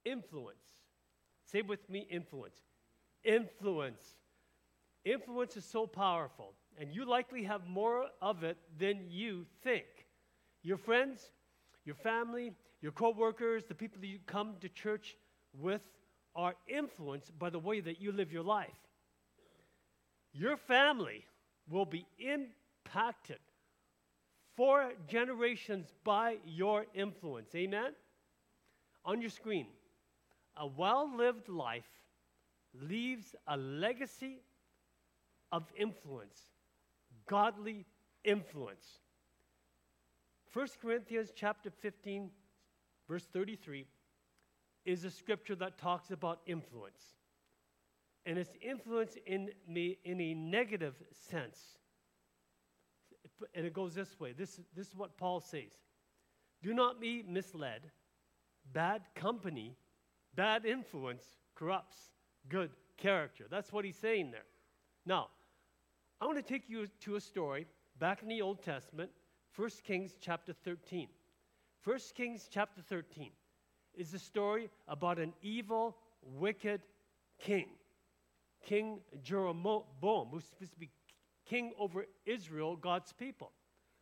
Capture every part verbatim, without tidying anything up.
influence. Say with me, influence. Influence. Influence is so powerful, and you likely have more of it than you think. Your friends, your family, your co-workers, the people that you come to church with are influenced by the way that you live your life. Your family will be impacted for generations by your influence. Amen? On your screen, a well-lived life leaves a legacy of influence, godly influence. First Corinthians chapter fifteen, verse thirty-three, is a scripture that talks about influence. And it's influence in me in a negative sense. And it goes this way. This, this is what Paul says. Do not be misled. Bad company, bad influence corrupts good character. That's what he's saying there. Now, I want to take you to a story back in the Old Testament, First Kings chapter thirteen. First Kings chapter thirteen is a story about an evil, wicked king, King Jeroboam, who's supposed to be king over Israel, God's people.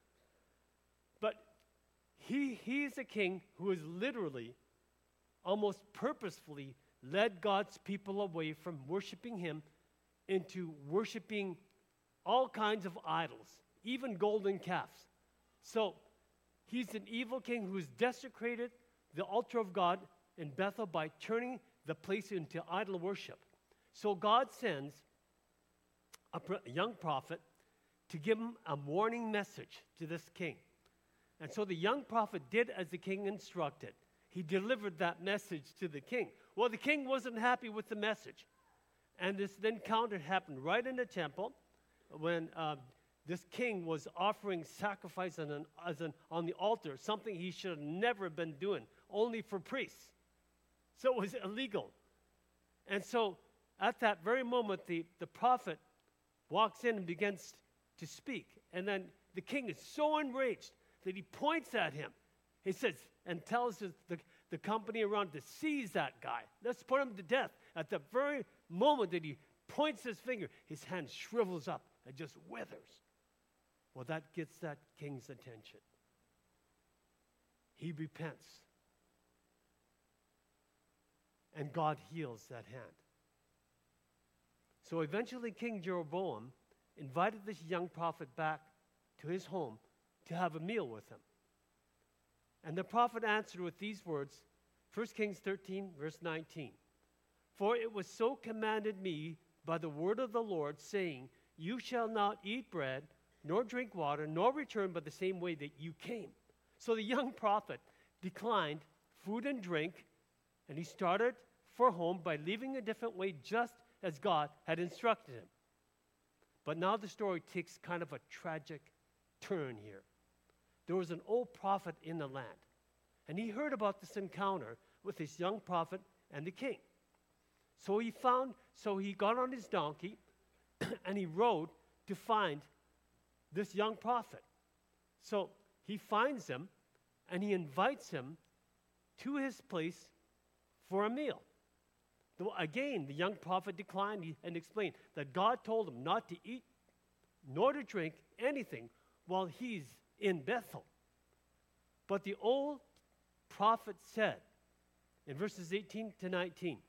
But he, he's a king who is literally, almost purposefully, led God's people away from worshiping him into worshiping all kinds of idols, even golden calves. So he's an evil king who's desecrated the altar of God in Bethel by turning the place into idol worship. So God sends a, pro- a young prophet to give him a warning message to this king. And so the young prophet did as the king instructed. He delivered that message to the king. Well, the king wasn't happy with the message. And this encounter happened right in the temple when uh, this king was offering sacrifice on, an, as an, on the altar, something he should have never been doing, only for priests. So it was illegal. And so at that very moment, the, the prophet walks in and begins to speak. And then the king is so enraged that he points at him. He says, and tells his, the, the company around to seize that guy. Let's put him to death. At the very moment that he points his finger, his hand shrivels up and just withers. Well, that gets that king's attention. He repents. And God heals that hand. So eventually King Jeroboam invited this young prophet back to his home to have a meal with him. And the prophet answered with these words, First Kings thirteen, verse nineteen. For it was so commanded me by the word of the Lord, saying, you shall not eat bread, nor drink water, nor return by the same way that you came. So the young prophet declined food and drink, and he started for home by leaving a different way, just as God had instructed him. But now the story takes kind of a tragic turn here. There was an old prophet in the land, and he heard about this encounter with this young prophet and the king. So he found, so he got on his donkey, and he rode to find this young prophet. So he finds him, and he invites him to his place for a meal. Though again, the young prophet declined and explained that God told him not to eat nor to drink anything while he's in Bethel. But the old prophet said in verses eighteen to nineteen,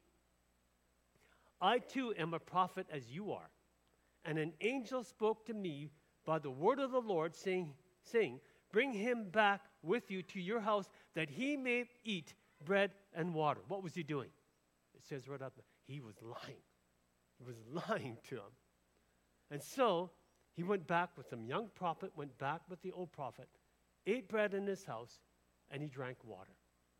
I too am a prophet as you are, and an angel spoke to me by the word of the Lord, saying, saying, bring him back with you to your house that he may eat bread and water. What was he doing? It says right up there, he was lying. He was lying to him. And so he went back with him. Young prophet went back with the old prophet, ate bread in his house, and he drank water.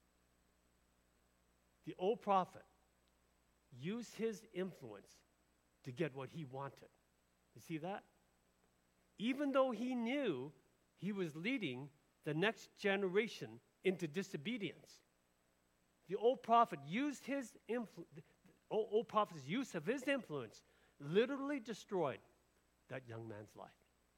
The old prophet used his influence to get what he wanted. You see that? Even though he knew he was leading the next generation into disobedience, the old prophet used his influence, old, old prophet's use of his influence literally destroyed that young man's life.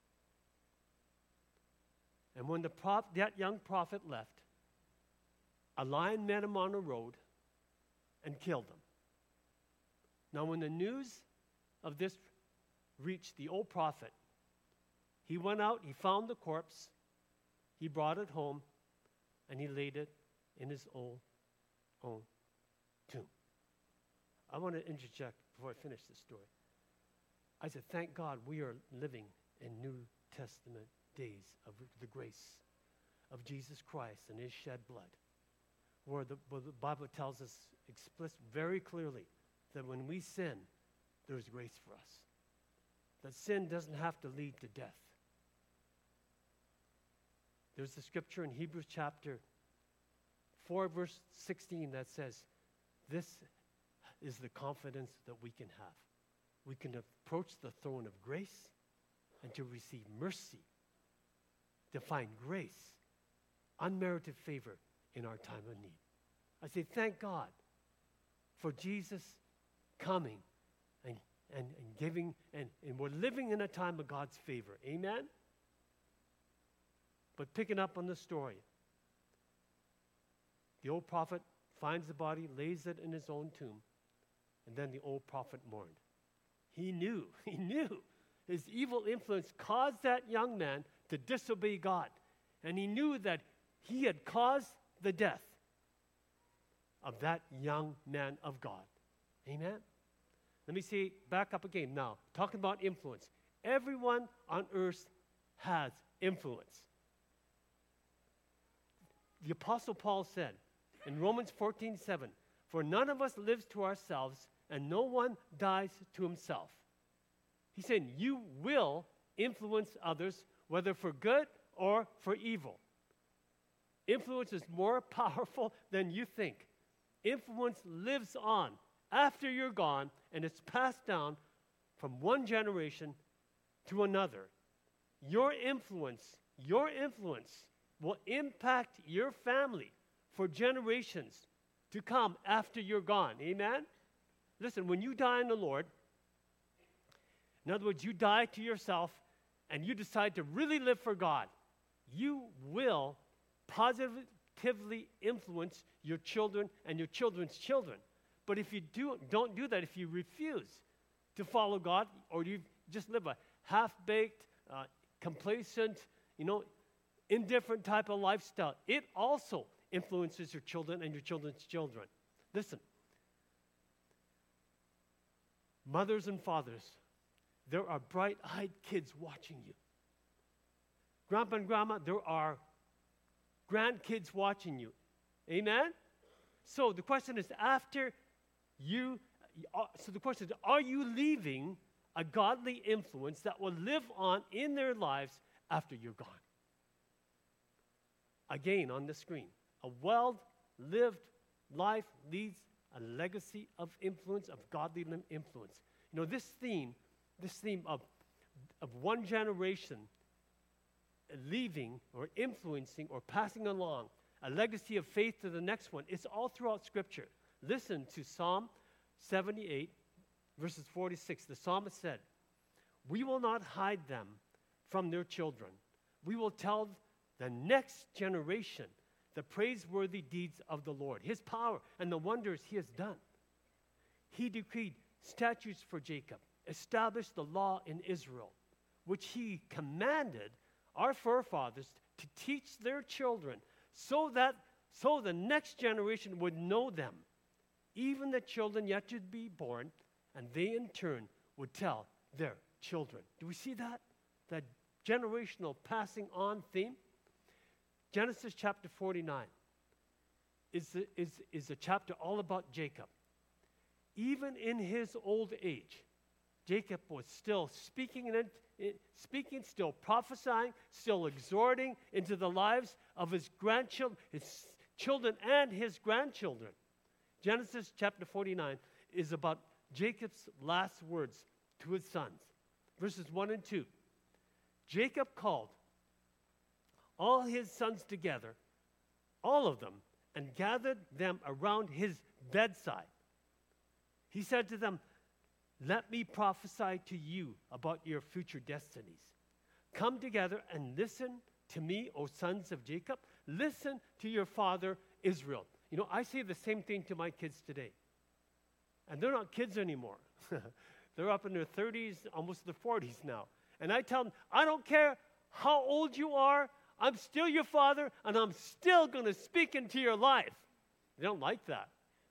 And when the prop, that young prophet left, a lion met him on the road, and killed him. Now, when the news of this reached the old prophet, he went out, he found the corpse, he brought it home, and he laid it in his own, own tomb. I want to interject before I finish this story. I said, thank God we are living in New Testament days of the grace of Jesus Christ and his shed blood, where the, where the Bible tells us explicit, very clearly that when we sin, there's grace for us. That sin doesn't have to lead to death. There's the scripture in Hebrews chapter four, verse sixteen that says, this is the confidence that we can have. We can approach the throne of grace and to receive mercy, to find grace, unmerited favor in our time of need. I say, thank God for Jesus coming and, and, and giving, and, and we're living in a time of God's favor. Amen? But picking up on the story, the old prophet finds the body, lays it in his own tomb, and then the old prophet mourned. He knew, he knew his evil influence caused that young man to disobey God. And he knew that he had caused the death of that young man of God. Amen? Let me see, back up again now. Talking about influence. Everyone on earth has influence. The Apostle Paul said in Romans fourteen seven, for none of us lives to ourselves, and no one dies to himself. He's saying you will influence others, whether for good or for evil. Influence is more powerful than you think. Influence lives on after you're gone, and it's passed down from one generation to another. Your influence, your influence will impact your family for generations to come after you're gone. Amen? Listen, when you die in the Lord, in other words, you die to yourself and you decide to really live for God, you will positively influence your children and your children's children. But if you do, don't do that, if you refuse to follow God, or you just live a half-baked, uh, complacent, you know, indifferent type of lifestyle, it also influences your children and your children's children. Listen, mothers and fathers, there are bright-eyed kids watching you. Grandpa and grandma, there are grandkids watching you. Amen? So the question is, after you, uh, so the question is, are you leaving a godly influence that will live on in their lives after you're gone? Again, on the screen, a well-lived life leads a legacy of influence, of godly influence. You know, this theme, this theme of, of one generation leaving or influencing or passing along a legacy of faith to the next one, it's all throughout Scripture. Listen to Psalm seventy-eight, verses forty-six. The psalmist said, we will not hide them from their children. We will tell the next generation the praiseworthy deeds of the Lord, his power and the wonders he has done. He decreed statutes for Jacob, established the law in Israel, which he commanded our forefathers to teach their children, so that so the next generation would know them, even the children yet to be born, and they in turn would tell their children. Do we see that? That generational passing on theme? Genesis chapter forty-nine is a, is, is a chapter all about Jacob. Even in his old age, Jacob was still speaking, in it, speaking, still prophesying, still exhorting into the lives of his grandchildren, his children and his grandchildren. Genesis chapter forty-nine is about Jacob's last words to his sons. Verses one and two. Jacob called all his sons together, all of them, and gathered them around his bedside. He said to them, let me prophesy to you about your future destinies. Come together and listen to me, O sons of Jacob. Listen to your father Israel. You know, I say the same thing to my kids today. And they're not kids anymore. They're up in their thirties, almost their forties now. And I tell them, I don't care how old you are, I'm still your father, and I'm still going to speak into your life. They don't like that.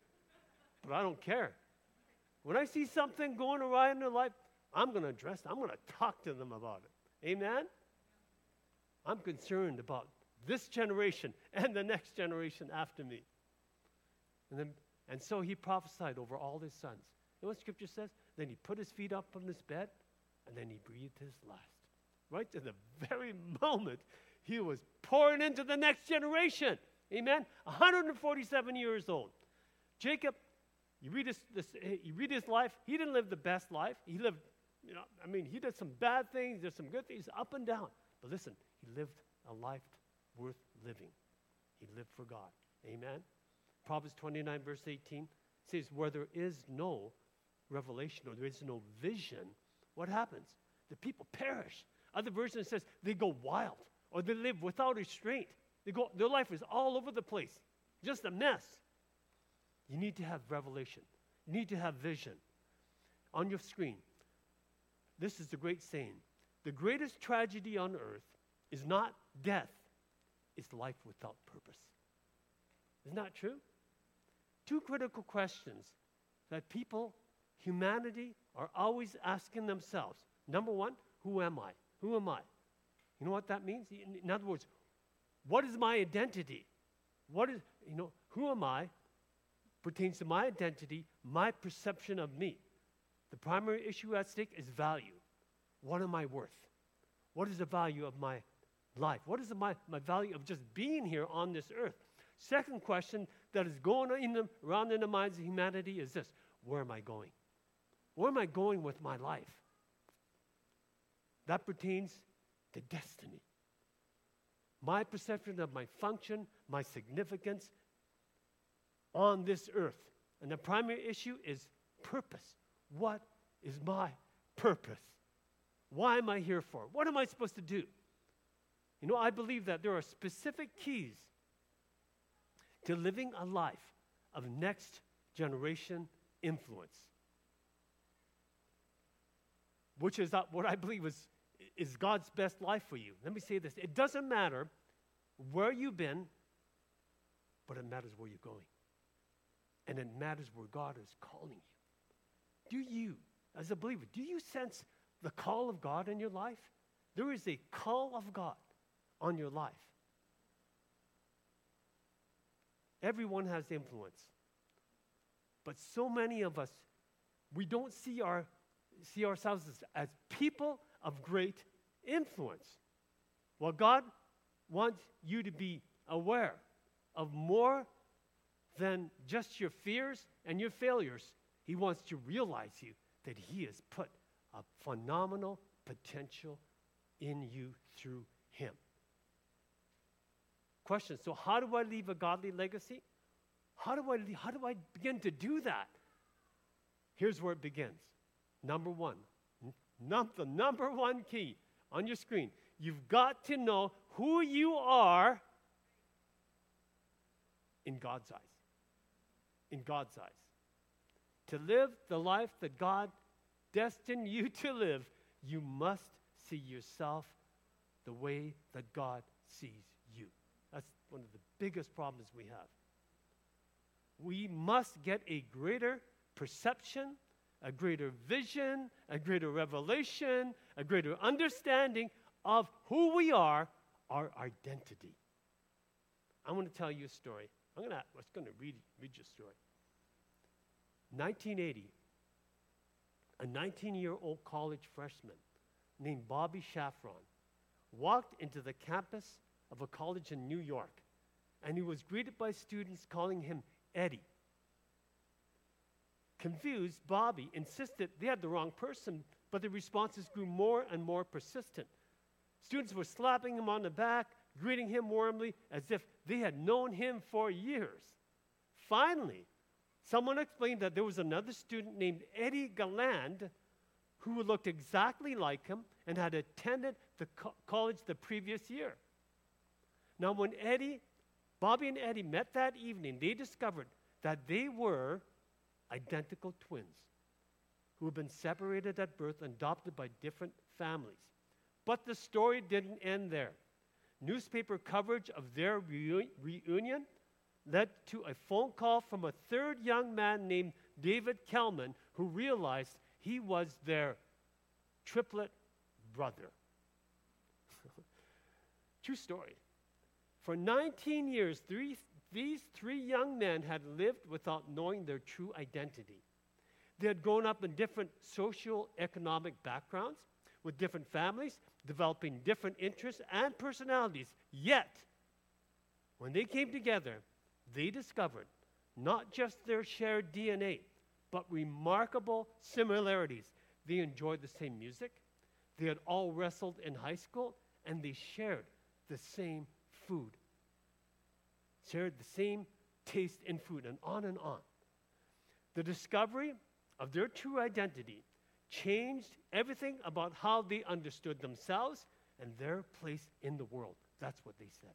But I don't care. When I see something going awry in their life, I'm going to address it. I'm going to talk to them about it. Amen? I'm concerned about this generation and the next generation after me. And, then, and so he prophesied over all his sons. You know what Scripture says? Then he put his feet up on his bed, and then he breathed his last. Right to the very moment he was pouring into the next generation. Amen? one hundred forty-seven years old. Jacob, you read his, this, you read his life, he didn't live the best life. He lived, you know, I mean, he did some bad things, did some good things, up and down. But listen, he lived a life worth living. He lived for God. Amen? Proverbs twenty-nine, verse eighteen says, where there is no revelation or there is no vision, what happens? The people perish. Other versions says they go wild or they live without restraint. They go, their life is all over the place, just a mess. You need to have revelation. You need to have vision. On your screen, this is the great saying. The greatest tragedy on earth is not death, it's life without purpose. Isn't that true? Two critical questions that people, humanity, are always asking themselves. Number one, who am I? Who am I? You know what that means? In other words, what is my identity? What is, you know, who am I pertains to my identity, my perception of me. The primary issue at stake is value. What am I worth? What is the value of my life? What is the, my, my value of just being here on this earth? Second question that is going in the, around in the minds of humanity is this: where am I going? Where am I going with my life? That pertains to destiny. My perception of my function, my significance on this earth. And the primary issue is purpose. What is my purpose? Why am I here for? What am I supposed to do? You know, I believe that there are specific keys to living a life of next generation influence, which is what I believe is, is God's best life for you. Let me say this. It doesn't matter where you've been, but it matters where you're going. And it matters where God is calling you. Do you, as a believer, do you sense the call of God in your life? There is a call of God on your life. Everyone has influence. But so many of us, we don't see our see ourselves as, as people of great influence. Well, God wants you to be aware of more than just your fears and your failures. He wants to realize you that He has put a phenomenal potential in you through Him. Question, so how do I leave a godly legacy? How do I, how do I begin to do that? Here's where it begins. Number one, num- the number one key on your screen. You've got to know who you are in God's eyes. In God's eyes. To live the life that God destined you to live, you must see yourself the way that God sees you. That's one of the biggest problems we have. We must get a greater perception, a greater vision, a greater revelation, a greater understanding of who we are, our identity. I want to tell you a story. I'm going to, I'm going to read, read your story. nineteen eighty, a nineteen-year-old college freshman named Bobby Shaffron walked into the campus of a college in New York, and he was greeted by students calling him Eddie. Confused, Bobby insisted they had the wrong person, but the responses grew more and more persistent. Students were slapping him on the back, greeting him warmly as if they had known him for years. Finally, someone explained that there was another student named Eddie Galland who looked exactly like him and had attended the co- college the previous year. Now, when Eddie, Bobby and Eddie met that evening, they discovered that they were identical twins who have been separated at birth and adopted by different families. But the story didn't end there. Newspaper coverage of their reu- reunion led to a phone call from a third young man named David Kelman, who realized he was their triplet brother. True story. For nineteen years, three, these three young men had lived without knowing their true identity. They had grown up in different socio-economic backgrounds, with different families, developing different interests and personalities. Yet, when they came together, they discovered not just their shared D N A, but remarkable similarities. They enjoyed the same music, they had all wrestled in high school, and they shared the same food. Shared the same taste in food, and on and on. The discovery of their true identity changed everything about how they understood themselves and their place in the world. That's what they said.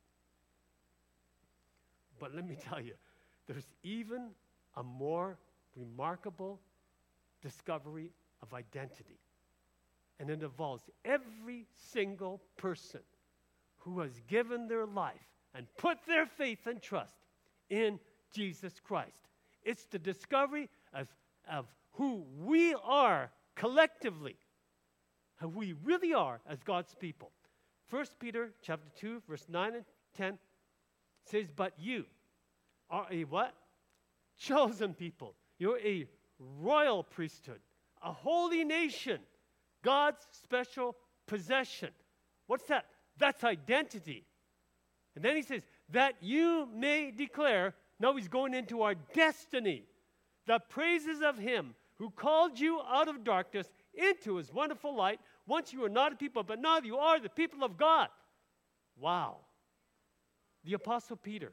But let me tell you, there's even a more remarkable discovery of identity. And it involves every single person who has given their life and put their faith and trust in Jesus Christ. It's the discovery of, of who we are collectively, who we really are as God's people. First Peter chapter two, verse nine and ten says, but you are a what? Chosen people. You're a royal priesthood, a holy nation, God's special possession. What's that? That's identity. And then he says, that you may declare, now he's going into our destiny, the praises of him who called you out of darkness into his wonderful light. Once you were not a people, but now you are the people of God. Wow. The Apostle Peter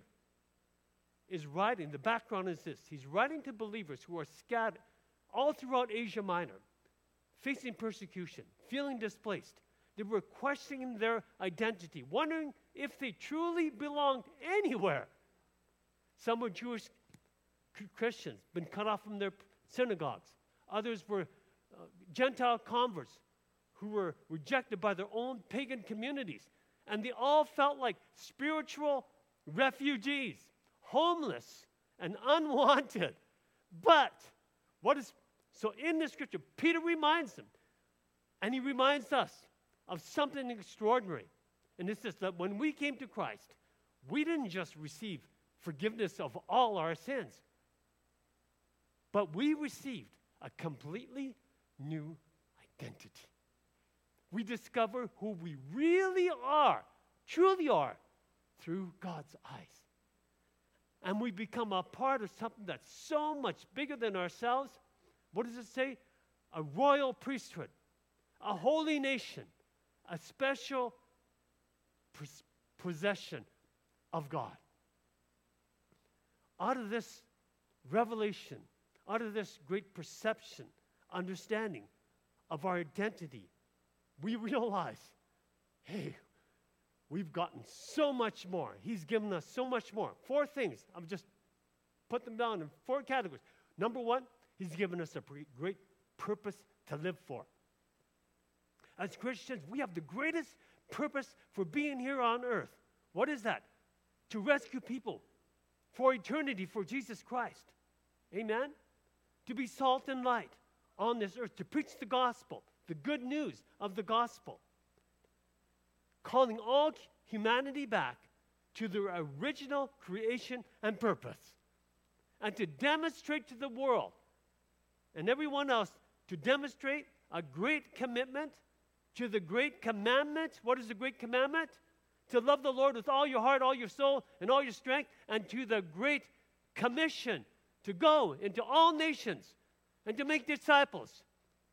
is writing, the background is this, he's writing to believers who are scattered all throughout Asia Minor, facing persecution, feeling displaced. They were questioning their identity, wondering if they truly belonged anywhere. Some were Jewish Christians, been cut off from their synagogues. Others were uh, Gentile converts who were rejected by their own pagan communities. And they all felt like spiritual refugees, homeless and unwanted. But what is, so in the scripture, Peter reminds them, and he reminds us of something extraordinary. And it's this, that when we came to Christ, we didn't just receive forgiveness of all our sins, but we received a completely new identity. We discover who we really are, truly are, through God's eyes. And we become a part of something that's so much bigger than ourselves. What does it say? A royal priesthood, a holy nation, a special pos- possession of God. Out of this revelation, out of this great perception, understanding of our identity, we realize, hey, we've gotten so much more. He's given us so much more. Four things. I've just put them down in four categories. Number one, he's given us a great purpose to live for. As Christians, we have the greatest purpose for being here on earth. What is that? To rescue people for eternity for Jesus Christ. Amen? To be salt and light on this earth, to preach the gospel, the good news of the gospel, calling all humanity back to their original creation and purpose, and to demonstrate to the world and everyone else, to demonstrate a great commitment to the great commandment. What is the great commandment? To love the Lord with all your heart, all your soul, and all your strength, and to the great commission to go into all nations and to make disciples,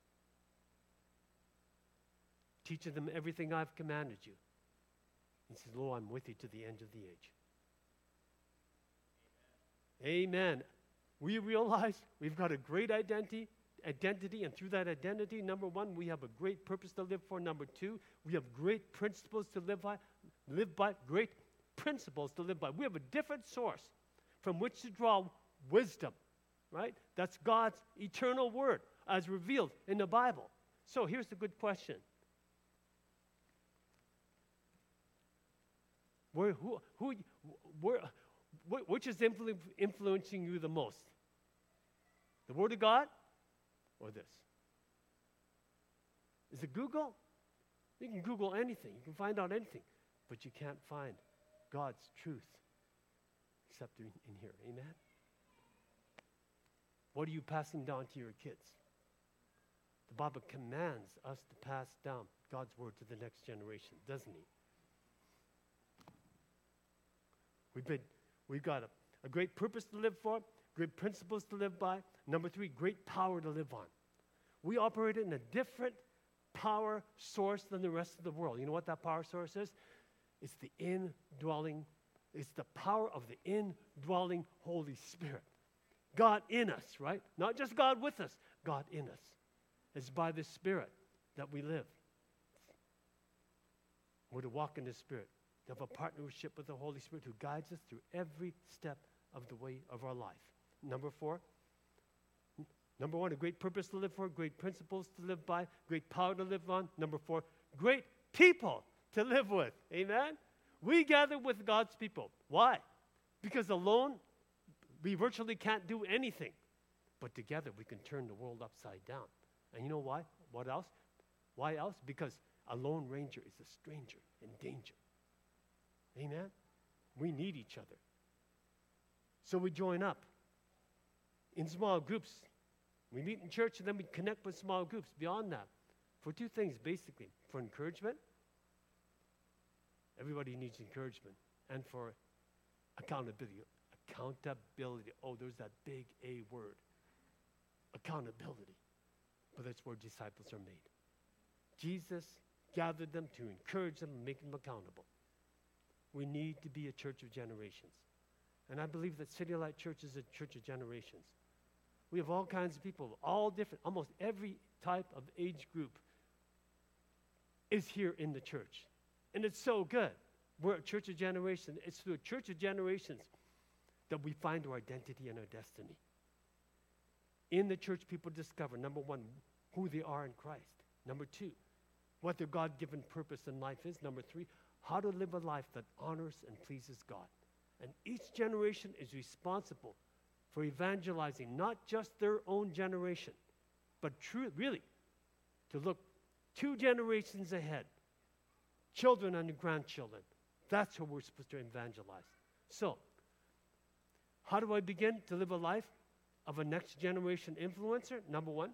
teaching them everything I've commanded you. He says, lo, I'm with you to the end of the age. Amen. Amen. We realize we've got a great identity, identity, and through that identity, number one, we have a great purpose to live for. Number two, we have great principles to live by, live by, great principles to live by. We have a different source from which to draw wisdom right? That's God's eternal word as revealed in the Bible. So here's the good question. Where, who, who, where, wh- which is influ- influencing you the most? The Word of God or this? Is it Google? You can Google anything. You can find out anything. But you can't find God's truth except in, in here. Amen? What are you passing down to your kids? The Bible commands us to pass down God's word to the next generation, doesn't he? We've, been, we've got a, a great purpose to live for, great principles to live by. Number three, great power to live on. We operate in a different power source than the rest of the world. You know what that power source is? It's the indwelling, it's the power of the indwelling Holy Spirit. God in us, right? Not just God with us, God in us. It's by the Spirit that we live. We're to walk in the Spirit, to have a partnership with the Holy Spirit who guides us through every step of the way of our life. Number four, number one, a great purpose to live for, great principles to live by, great power to live on. Number four, great people to live with. Amen? We gather with God's people. Why? Because alone, we virtually can't do anything. But together, we can turn the world upside down. And you know why? What else? Why else? Because a lone ranger is a stranger in danger. Amen? We need each other. So we join up in small groups. We meet in church and then we connect with small groups beyond that for two things, basically. For encouragement. Everybody needs encouragement. And for accountability. Accountability. Oh, there's that big A word. Accountability. But that's where disciples are made. Jesus gathered them to encourage them and make them accountable. We need to be a church of generations. And I believe that City Light Church is a church of generations. We have all kinds of people, all different, almost every type of age group is here in the church. And it's so good. We're a church of generations. It's through a church of generations that we find our identity and our destiny. In the church, people discover, number one, who they are in Christ. Number two, what their God-given purpose in life is. Number three, how to live a life that honors and pleases God. And each generation is responsible for evangelizing not just their own generation, but true, really, to look two generations ahead, children and grandchildren. That's who we're supposed to evangelize. So, how do I begin to live a life of a next generation influencer? Number one,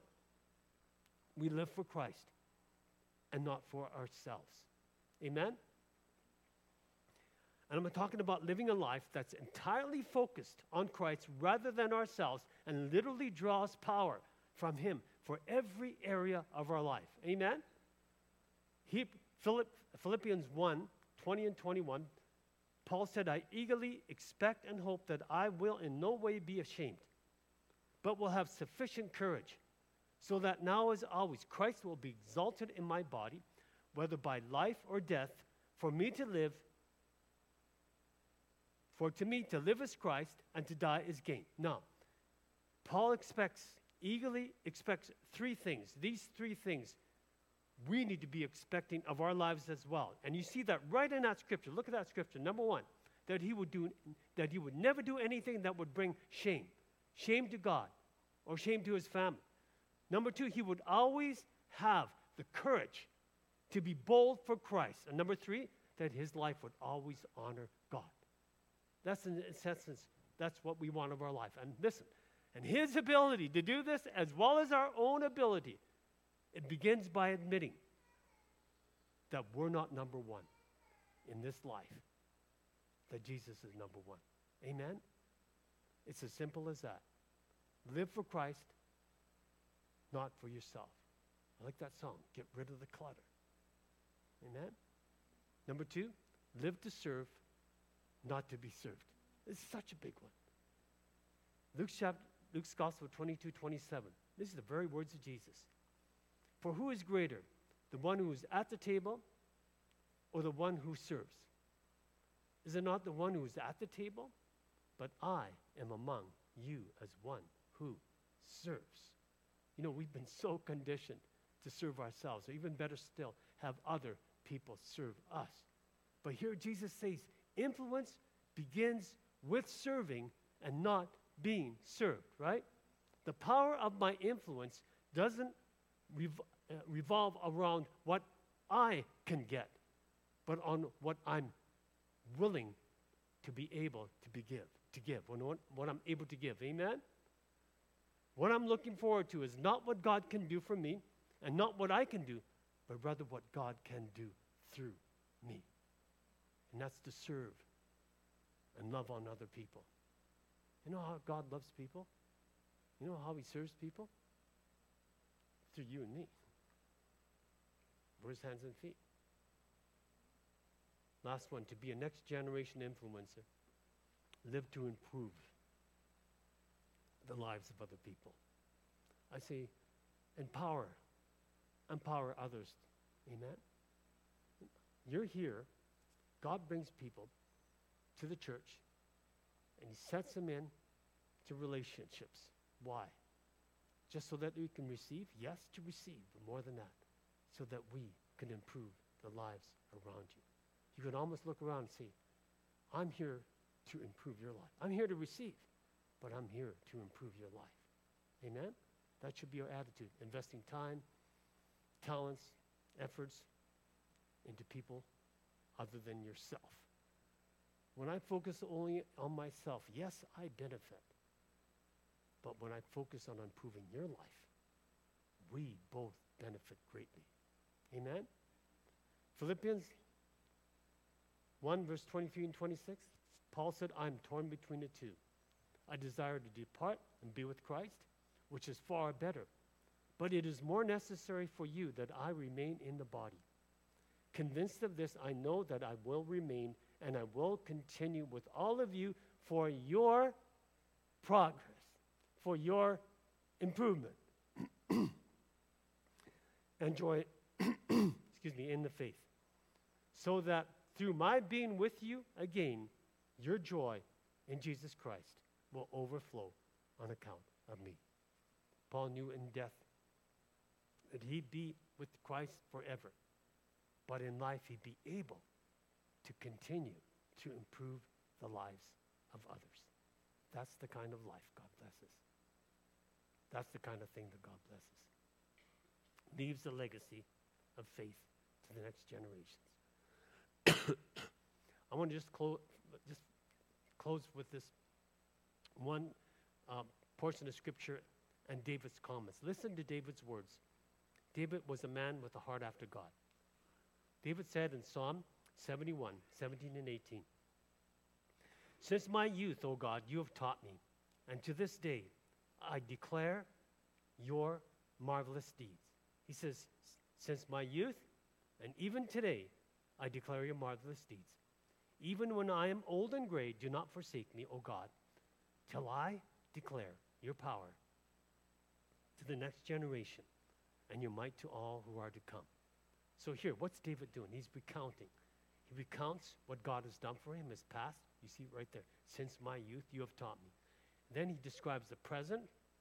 we live for Christ and not for ourselves. Amen? And I'm talking about living a life that's entirely focused on Christ rather than ourselves and literally draws power from Him for every area of our life. Amen? He, Philipp, Philippians one, twenty and twenty-one, Paul said, I eagerly expect and hope that I will in no way be ashamed, but will have sufficient courage, so that now as always Christ will be exalted in my body, whether by life or death, for me to live, for to me to live is Christ, and to die is gain. Now, Paul expects, eagerly expects three things. These three things we need to be expecting of our lives as well. And you see that right in that scripture. Look at that scripture. Number one, that he would do, that he would never do anything that would bring shame. Shame to God or shame to his family. Number two, he would always have the courage to be bold for Christ. And number three, that his life would always honor God. That's in essence, that's what we want of our life. And listen, and his ability to do this as well as our own ability, it begins by admitting that we're not number one in this life, that Jesus is number one. Amen? It's as simple as that. Live for Christ, not for yourself. I like that song, Get Rid of the Clutter. Amen? Number two, live to serve, not to be served. This is such a big one. Luke's, chapter, Luke's Gospel twenty-two, twenty-seven. This is the very words of Jesus. For who is greater, the one who is at the table or the one who serves? Is it not the one who is at the table? But I am among you as one who serves. You know, we've been so conditioned to serve ourselves, or even better still, have other people serve us. But here Jesus says, influence begins with serving and not being served, right? The power of my influence doesn't rev- uh, revolve around what I can get, but on what I'm willing to be able to be give, to give, when, what, what I'm able to give. Amen? What I'm looking forward to is not what God can do for me and not what I can do, but rather what God can do through me. And that's to serve and love on other people. You know how God loves people? You know how he serves people? Through you and me. We're his hands and feet. Last one, to be a next generation influencer. Live to improve the lives of other people. I say, empower. Empower others. Amen? You're here. God brings people to the church, and he sets them in to relationships. Why? Just so that we can receive? Yes, to receive, but more than that, so that we can improve the lives around you. You can almost look around and see, I'm here to improve your life. I'm here to receive, but I'm here to improve your life. Amen? That should be our attitude, investing time, talents, efforts into people other than yourself. When I focus only on myself, yes, I benefit. But when I focus on improving your life, we both benefit greatly. Amen? Philippians one, verse twenty-three and twenty-six, Paul said, I'm torn between the two. I desire to depart and be with Christ, which is far better. But it is more necessary for you that I remain in the body. Convinced of this, I know that I will remain and I will continue with all of you for your progress, for your improvement, and joy, excuse me, in the faith, so that through my being with you again, your joy in Jesus Christ will overflow on account of me. Paul knew in death that he'd be with Christ forever, but in life he'd be able to continue to improve the lives of others. That's the kind of life God blesses. That's the kind of thing that God blesses. Leaves a legacy of faith to the next generations. I want to just close, just close with this one uh, portion of Scripture and David's comments. Listen to David's words. David was a man with a heart after God. David said in Psalm seventy-one, seventeen and eighteen, since my youth, O God, you have taught me, and to this day I declare your marvelous deeds. He says, since my youth, and even today, I declare your marvelous deeds. Even when I am old and gray, do not forsake me, O God, till I declare your power to the next generation and your might to all who are to come. So here, what's David doing? He's recounting. He recounts what God has done for him, his past. You see it right there. Since my youth, you have taught me. Then he describes the present.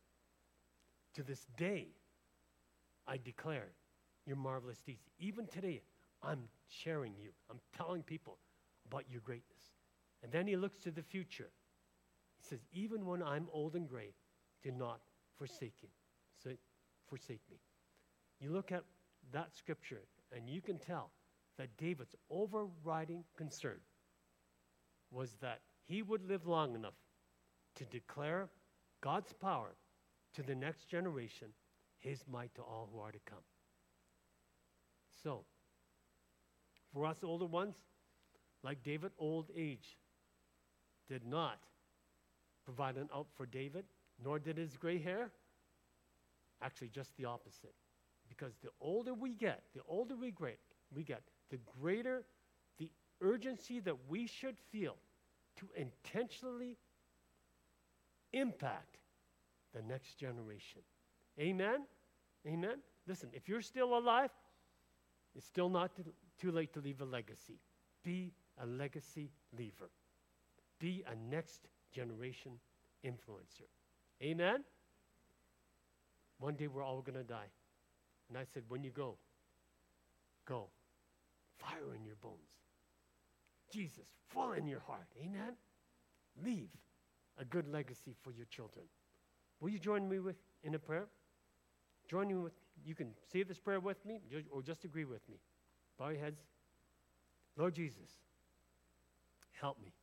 To this day, I declare your marvelous deeds. Even today, I'm sharing you. I'm telling people about your greatness. And then he looks to the future. He says, even when I'm old and gray, do not forsake him. So, forsake me. You look at that scripture, and you can tell that David's overriding concern was that he would live long enough to declare God's power to the next generation, his might to all who are to come. So, for us older ones, like David, old age did not provide an out for David, nor did his gray hair. Actually, just the opposite. Because the older we get, the older we get, we get, the greater the urgency that we should feel to intentionally impact the next generation. Amen? Amen? Listen, if you're still alive, it's still not too, too late to leave a legacy. Be a legacy leaver. Be a next generation influencer. Amen? One day we're all going to die. And I said, when you go, go. Fire in your bones. Jesus, full in your heart. Amen? Leave a good legacy for your children. Will you join me with in a prayer? Join me with, you can say this prayer with me or just agree with me. Bow your heads. Lord Jesus, help me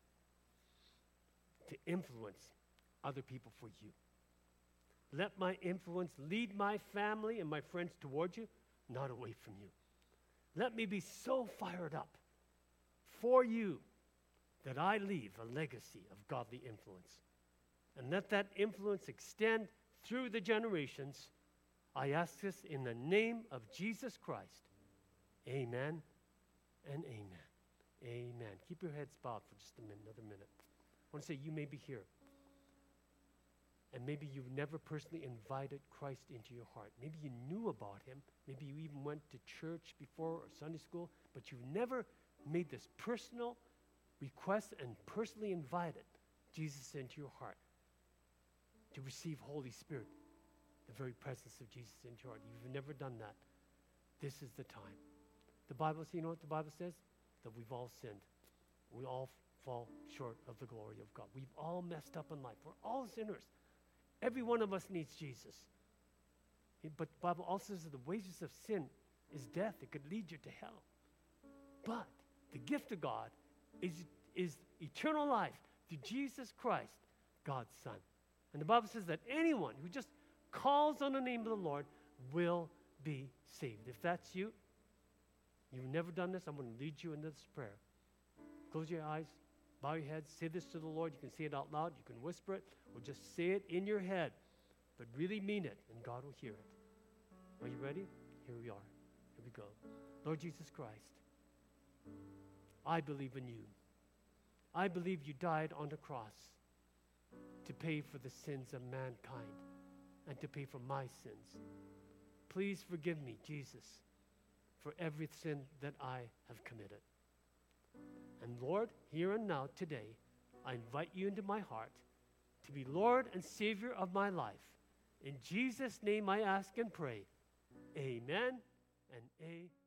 to influence other people for you. Let my influence lead my family and my friends towards you, not away from you. Let me be so fired up for you that I leave a legacy of godly influence. And let that influence extend through the generations. I ask this in the name of Jesus Christ. Amen and amen. Amen. Keep your heads bowed for just a minute, another minute. I want to say you may be here. And maybe you've never personally invited Christ into your heart. Maybe you knew about him. Maybe you even went to church before or Sunday school, but you've never made this personal request and personally invited Jesus into your heart to receive Holy Spirit, the very presence of Jesus into your heart. You've never done that. This is the time. The Bible, you know what the Bible says? That we've all sinned. We all fall short of the glory of God. We've all messed up in life. We're all sinners. Every one of us needs Jesus. But the Bible also says that the wages of sin is death. It could lead you to hell. But the gift of God is, is eternal life through Jesus Christ, God's Son. And the Bible says that anyone who just calls on the name of the Lord will be saved. If that's you, you've never done this, I'm going to lead you into this prayer. Close your eyes, bow your head, say this to the Lord. You can say it out loud, you can whisper it, or just say it in your head, but really mean it, and God will hear it. Are you ready? Here we are. Here we go. Lord Jesus Christ, I believe in you. I believe you died on the cross to pay for the sins of mankind and to pay for my sins. Please forgive me, Jesus, for every sin that I have committed. And Lord, here and now, today, I invite you into my heart to be Lord and Savior of my life. In Jesus' name I ask and pray. Amen and amen.